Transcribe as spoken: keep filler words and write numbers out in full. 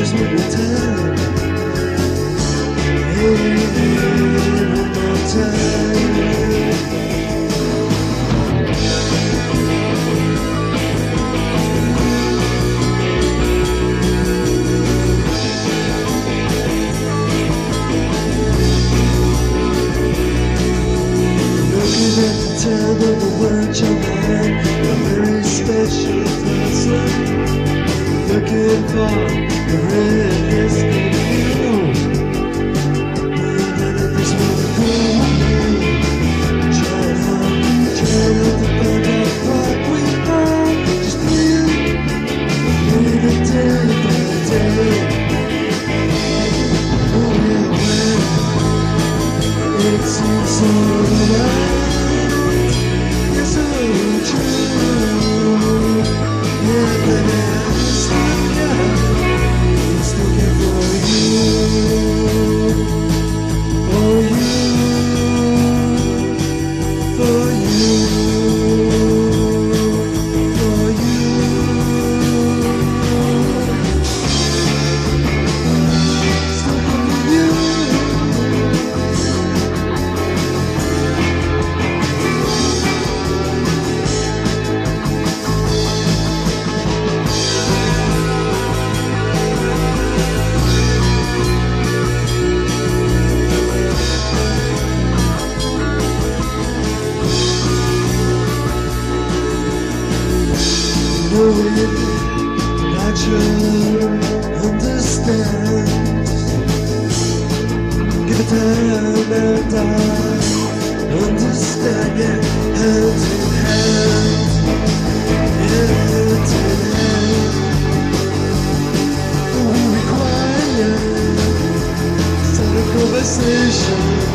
just want to tell you one more time. Looking at the tab of the words on my hand, a very special person. Looking for the redness in you. And at this moment, cool. Trying hard, trying not to find out what we are. Just live, live it day by day. Oh yeah, when it seems so right, it's so true. Yeah, but knowing that you understand. Give it time and I understand it. Hand in hand, hand in hand. We require some conversation.